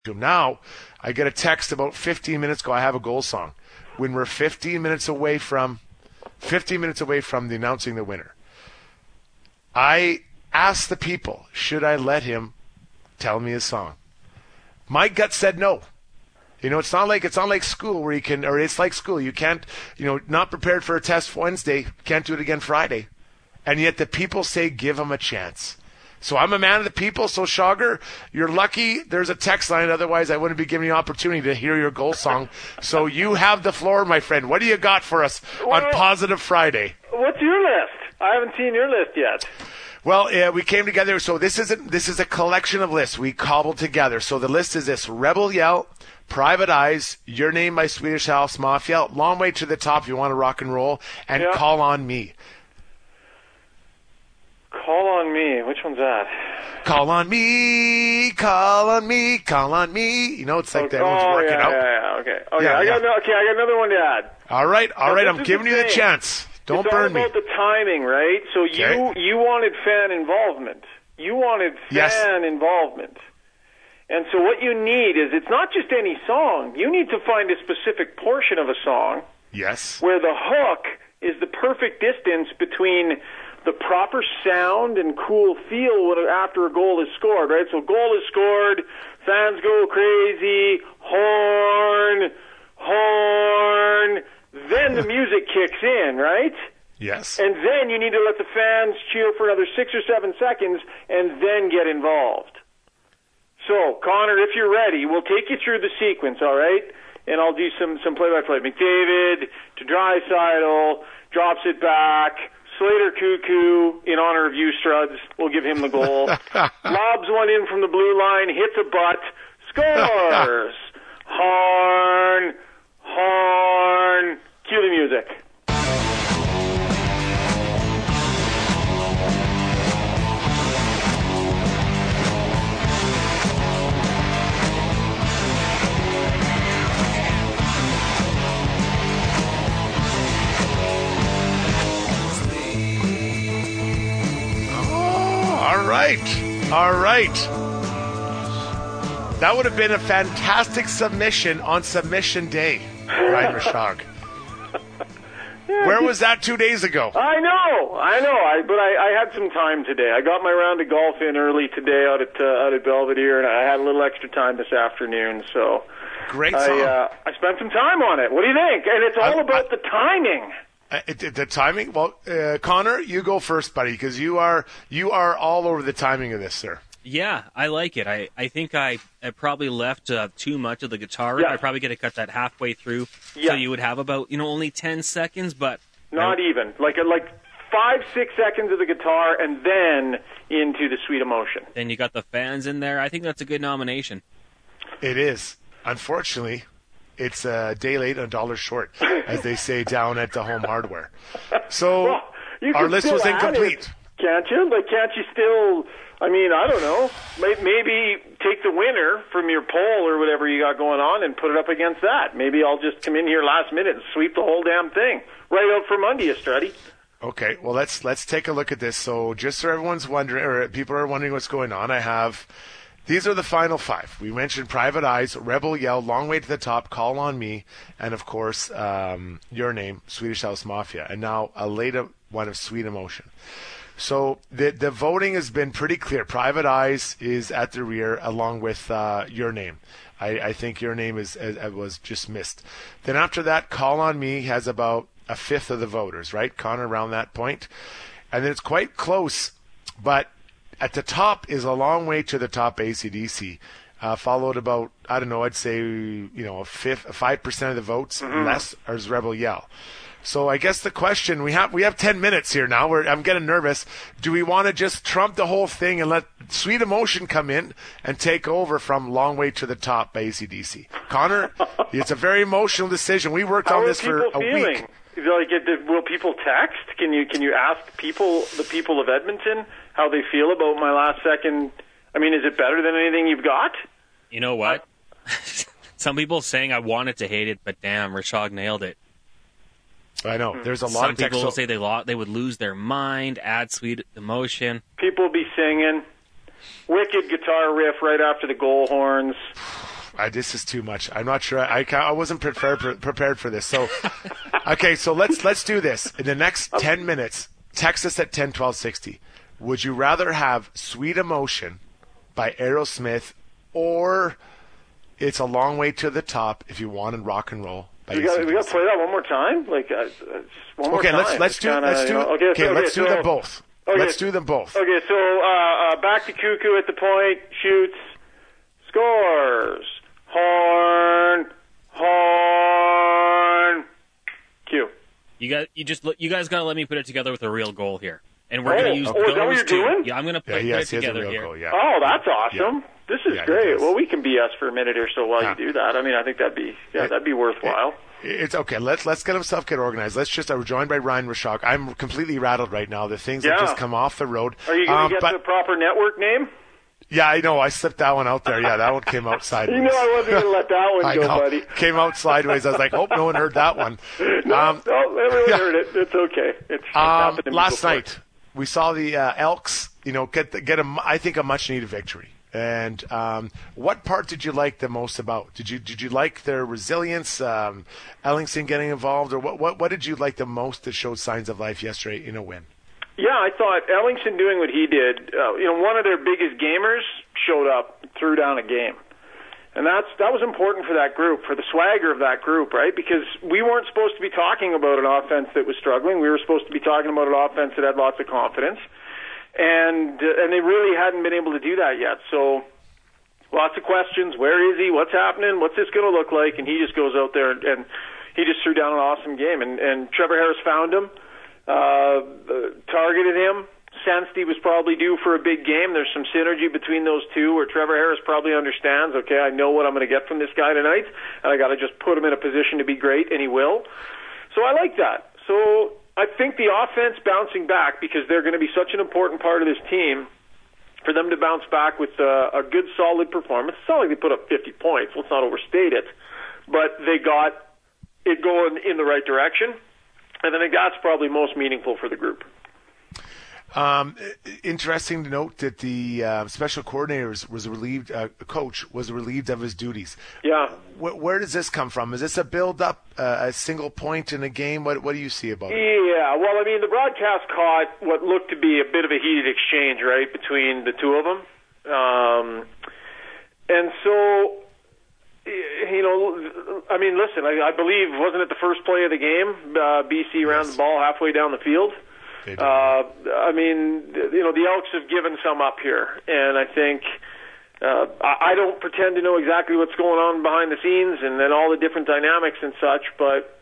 Now, I get a text about 15 minutes ago, I have a goal song. When we're 15 minutes away from the announcing the winner, I asked the people, should I let him tell me his song? My gut said no. It's not like school where you can, or it's like school. You can't, not prepared for a test Wednesday, can't do it again Friday. And yet the people say give him a chance. So I'm a man of the people. So Shogger, you're lucky there's a text line. Otherwise, I wouldn't be giving you an opportunity to hear your goal song. So you have the floor, my friend. What do you got for us on Positive Friday? What's your list? I haven't seen your list yet. Well, we came together. So this is a collection of lists we cobbled together. So the list is this: Rebel Yell, Private Eyes, Your Name by Swedish House Mafia, Long Way to the Top if you want to rock and roll, and Call on Me. Call on Me. Which one's that? Call on me, call on me, call on me. It's like everyone's working out. Okay. I got another one to add. All right. I'm giving you the chance. Don't burn me. It's all about the timing, right? So you wanted fan involvement. Involvement. And so what you need is, it's not just any song. You need to find a specific portion of a song. Yes. Where the hook is the perfect distance between the proper sound and cool feel after a goal is scored, right? So goal is scored, fans go crazy, horn, then the music kicks in, right? Yes. And then you need to let the fans cheer for another 6 or 7 seconds and then get involved. So, Connor, if you're ready, we'll take you through the sequence, all right? And I'll do some play-by-play. McDavid to Draisaitl, drops it back. Slater Cuckoo, in honor of you, Struds, will give him the goal. Lobs one in from the blue line, hits a butt, scores! Horn, cue the music. All right. That would have been a fantastic submission on submission day, Ryan Rishaug. Where was that 2 days ago? I know. But I had some time today. I got my round of golf in early today out at Belvedere, and I had a little extra time this afternoon. So great song. I spent some time on it. What do you think? And it's all about the timing. The timing? Well, Connor, you go first, buddy, because you are all over the timing of this, sir. Yeah, I like it. I think I probably left too much of the guitar riff. I probably got to cut that halfway through, so you would have about only 10 seconds, but not even like 5-6 seconds of the guitar, and then into the Sweet Emotion. Then you got the fans in there. I think that's a good nomination. It is. Unfortunately, it's a day late, a dollar short, as they say down at the Home Hardware. So our list was incomplete. Can't you? Like, can't you still? I mean, I don't know. Maybe take the winner from your poll or whatever you got going on and put it up against that. Maybe I'll just come in here last minute and sweep the whole damn thing right out from under you, Struddy. Okay, well, let's take a look at this. So just so everyone's wondering, or people are wondering what's going on, these are the final 5. We mentioned Private Eyes, Rebel Yell, Long Way to the Top, Call on Me, and of course, Your Name, Swedish House Mafia, and now a later one of Sweet Emotion. So the voting has been pretty clear. Private Eyes is at the rear along with Your Name. I think Your Name was just missed. Then after that, Call on Me has about a fifth of the voters, right, Connor, around that point. And then it's quite close, but at the top is A Long Way to the Top, AC/DC, followed about, I don't know, I'd say, 5% of the votes less is Rebel Yell. So I guess the question, we have 10 minutes here now. I'm getting nervous. Do we want to just trump the whole thing and let Sweet Emotion come in and take over from Long Way to the Top by AC/DC? Connor, it's a very emotional decision. We worked on this for a week. Like, will people text? Can you ask the people of Edmonton how they feel about my last second? I mean, is it better than anything you've got? You know what? Some people saying I wanted to hate it, but damn, Rishaug nailed it. I know. There's a lot of people say they would lose their mind, add Sweet Emotion. People be singing wicked guitar riff right after the goal horns. this is too much. I'm not sure. I wasn't prepared for this. So, okay, so let's do this. In the next 10 minutes, text us at 10-12-60. Would you rather have Sweet Emotion by Aerosmith or It's a Long Way to the Top if you wanted rock and roll? We got to play that one more time. Like one more time. Okay, let's do them both. Okay. Let's do them both. Okay, so back to Cuckoo at the point, shoots, scores, horn, cue. You guys got to let me put it together with a real goal here. And we're going to use those is that what you're doing? Yeah, I'm going to put it together here. Goal, yeah. Oh, that's awesome. Yeah. This is great. Well, we can BS for a minute or so while you do that. I mean, I think that'd be worthwhile. It's okay. Let's get himself organized. We're joined by Ryan Rishaug. I'm completely rattled right now. The things that just come off the road. Are you going to get the proper network name? Yeah, I know. I slipped that one out there. Yeah, that one came out sideways. You know I wasn't going to let that one go, buddy. Came out sideways. I was like, hope no one heard that one. No, everyone heard it. It's okay. It's happened to me last night, we saw the Elks, get a much-needed victory. And what part did you like the most about? Did you like their resilience, Ellingson getting involved, or what did you like the most that showed signs of life yesterday in a win? Yeah, I thought Ellingson doing what he did. One of their biggest gamers showed up, threw down a game. And that was important for that group, for the swagger of that group, right? Because we weren't supposed to be talking about an offense that was struggling. We were supposed to be talking about an offense that had lots of confidence. And they really hadn't been able to do that yet. So lots of questions. Where is he? What's happening? What's this going to look like? And he just goes out there and he just threw down an awesome game. And Trevor Harris found him, targeted him, sensed he was probably due for a big game. There's some synergy between those two where Trevor Harris probably understands, okay, I know what I'm going to get from this guy tonight, and I got to just put him in a position to be great, and he will. So I like that. So I think the offense bouncing back, because they're going to be such an important part of this team, for them to bounce back with a good, solid performance. It's not like they put up 50 points. Let's not overstate it. But they got it going in the right direction, and I think that's probably most meaningful for the group. Interesting to note that the special coordinator was relieved, coach was relieved of his duties. Yeah. Where does this come from? Is this a build-up, a single point in a game? What do you see about it? Yeah, well, I mean, the broadcast caught what looked to be a bit of a heated exchange, right, between the two of them. And so, I mean, listen, I believe, wasn't it the first play of the game? BC ran the ball halfway down the field. I mean, the Elks have given some up here, and I think I don't pretend to know exactly what's going on behind the scenes and then all the different dynamics and such, but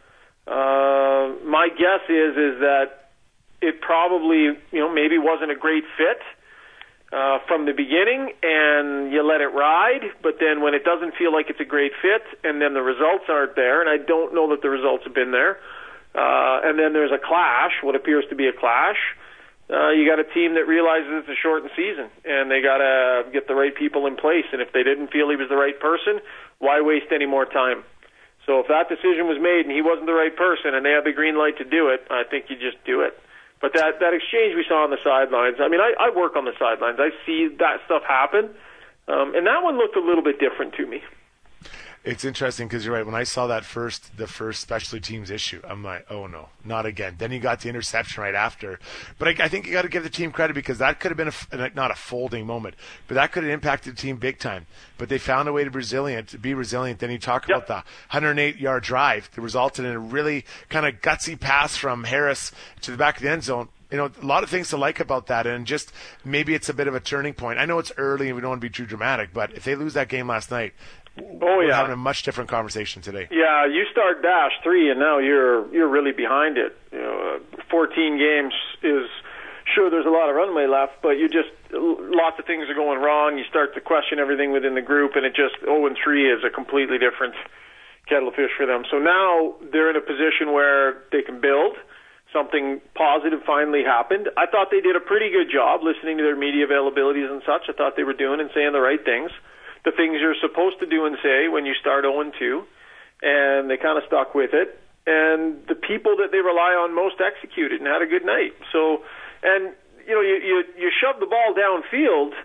my guess is that it probably, maybe wasn't a great fit from the beginning, and you let it ride, but then when it doesn't feel like it's a great fit, and then the results aren't there, and I don't know that the results have been there, and then there's a clash, what appears to be a clash. You got a team that realizes it's a shortened season, and they got to get the right people in place. And if they didn't feel he was the right person, why waste any more time? So if that decision was made and he wasn't the right person, and they had the green light to do it, I think you just do it. But that exchange we saw on the sidelines, I mean, I work on the sidelines. I see that stuff happen, and that one looked a little bit different to me. It's interesting because you're right. When I saw the first specialty teams issue, I'm like, oh no, not again. Then you got the interception right after. But I think you got to give the team credit because that could have been not a folding moment, but that could have impacted the team big time. But they found a way to be resilient. Then you talk about the 108-yard drive that resulted in a really kind of gutsy pass from Harris to the back of the end zone. A lot of things to like about that, and just maybe it's a bit of a turning point. I know it's early and we don't want to be too dramatic, but if they lose that game last night, we're having a much different conversation today. Yeah, you start dash 3 and now you're really behind it. 14 games is sure there's a lot of runway left, but lots of things are going wrong. You start to question everything within the group, and 0-3 is a completely different kettle of fish for them. So now they're in a position where they can build. Something positive finally happened. I thought they did a pretty good job listening to their media availabilities and such. I thought they were doing and saying the right things. The things you're supposed to do and say when you start 0-2, and they kind of stuck with it. And the people that they rely on most executed and had a good night. So, and you shove the ball downfield,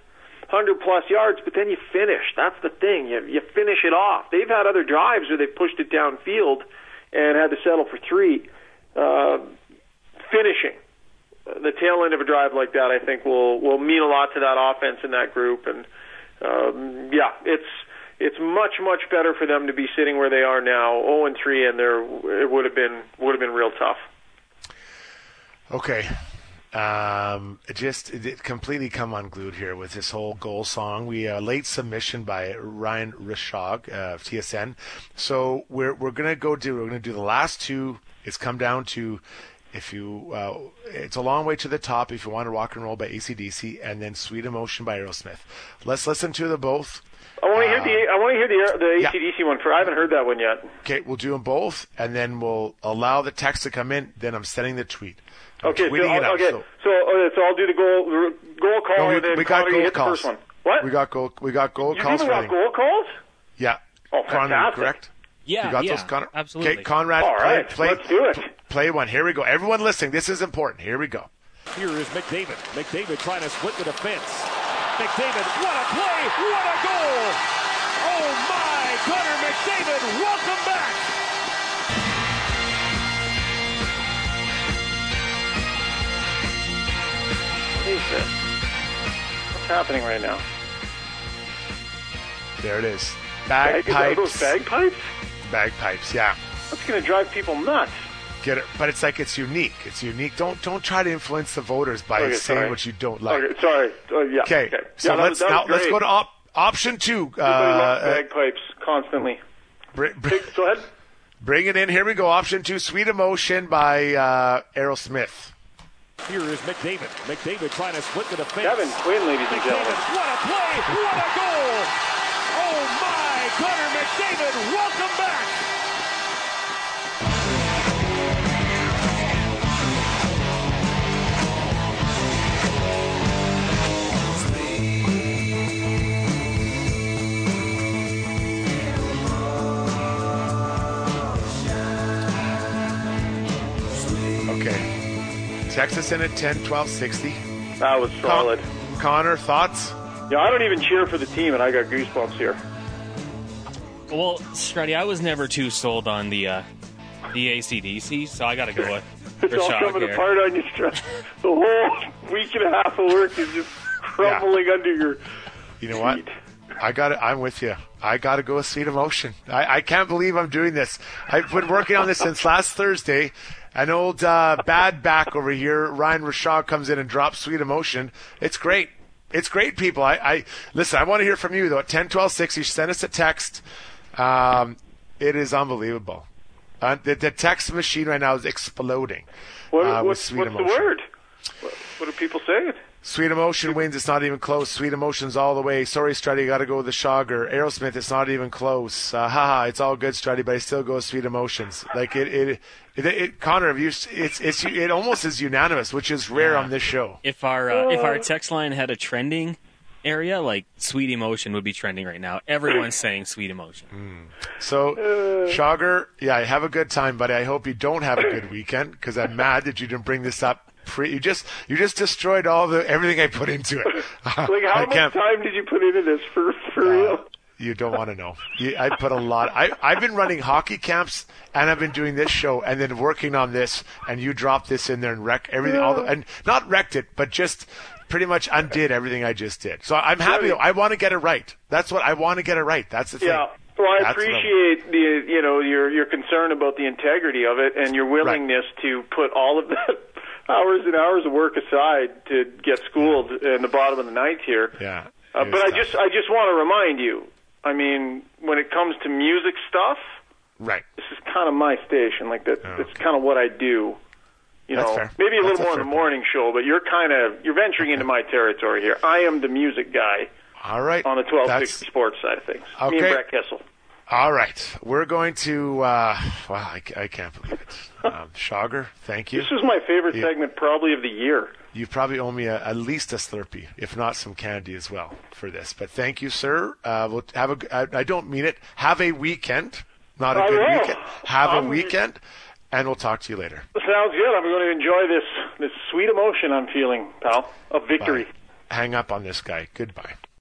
100-plus yards, but then you finish. That's the thing. You finish it off. They've had other drives where they've pushed it downfield and had to settle for 3. Finishing the tail end of a drive like that, I think, will mean a lot to that offense in that group. And it's much better for them to be sitting where they are now, 0-3, and it would have been real tough. Okay. It completely come unglued here with this whole goal song. We late submission by Ryan Rishog of TSN. So we're gonna do the last 2. It's come down to it's a long way to the top if you want to rock and roll by AC/DC, and then Sweet Emotion by Aerosmith. Let's listen to them both. I want to hear the AC/DC one. I haven't heard that one yet. Okay, we'll do them both, and then we'll allow the text to come in. Then I'm sending the tweet. Okay, so I'll do the goal call, and then Connor, you hit the first one. What? We got goal calls. You even got goal calls? Yeah. Oh, Conrad, fantastic. correct? Yeah, you got those, Connor? Absolutely. Okay, Conrad, all right, let's do it. Play one. Here we go. Everyone listening, this is important. Here we go. Here is McDavid. McDavid trying to split the defense. McDavid, what a play! What a goal! Oh my, Connor McDavid, welcome back! What is this? What's happening right now? There it is. Are those bagpipes? Bagpipes, yeah. That's going to drive people nuts. Get it, but it's like it's unique. It's unique. Don't try to influence the voters by saying what you don't like. Okay, sorry. Okay. So let's go to option 2. Everybody loves bagpipes constantly. Go ahead. Bring it in. Here we go. Option 2, Sweet Emotion by Aerosmith. Here is McDavid. McDavid trying to split the defense. Kevin Quinn, ladies and gentlemen. What a play! What a goal! Oh my, Connor McDavid, welcome back! Okay. Text us in at 10-12-60. That was solid. Connor, thoughts? Yeah, I don't even cheer for the team, and I got goosebumps here. Well, Struddy, I was never too sold on the AC/DC, so I got to go with It's all coming apart on you, Struddy. The whole week and a half of work is just crumbling under your You know what? I'm with you. I got to go with Sweet Emotion. I can't believe I'm doing this. I've been working on this since last Thursday. An old bad back over here, Ryan Rashad, comes in and drops Sweet Emotion. It's great. It's great, people. Listen, I want to hear from you, though. At 10-12-60, send us a text. It is unbelievable. The text machine right now is exploding with Sweet Emotion. What's the word? What are people saying? Sweet Emotion wins. It's not even close. Sweet Emotion's all the way. Sorry, Struddy, you got to go with the Shogger. Aerosmith, it's not even close. Haha, it's all good, Struddy, but I still go with Sweet Emotions. Like Connor, it almost is unanimous, which is rare on this show. If our text line had a trending area, like Sweet Emotion would be trending right now. Everyone's saying Sweet Emotion. So, Shogger, yeah, have a good time, buddy. I hope you don't have a good weekend because I'm mad that you didn't bring this up. You just destroyed everything I put into it. Like how much time did you put into this for real? You don't want to know. I put a lot. I've been running hockey camps and I've been doing this show and then working on this. And you dropped this in there and wreck everything. And not wrecked it, but just pretty much undid everything I just did. So I'm happy. I want to get it right. That's what I want to get it right. That's the thing. Yeah. Well, I appreciate your concern about the integrity of it and your willingness to put all of that hours and hours of work aside to get schooled in the bottom of the ninth here. Yeah. But I just want to remind you, I mean, when it comes to music stuff, right? This is kind of my station. Like that, that's kind of what I do. That's fair. Maybe a little more in the morning show, but you're venturing into my territory here. I am the music guy. All right. On the 1260 sports side of things. Okay. Me and Brett Kessel. All right. We're going to, I can't believe it. Shogger, thank you. This is my favorite segment probably of the year. You probably owe me at least a Slurpee, if not some candy as well for this. But thank you, sir. We'll I don't mean it. Have a weekend. Not a good weekend. Have a weekend, and we'll talk to you later. Sounds good. I'm going to enjoy this sweet emotion I'm feeling, pal, of victory. Bye. Hang up on this guy. Goodbye.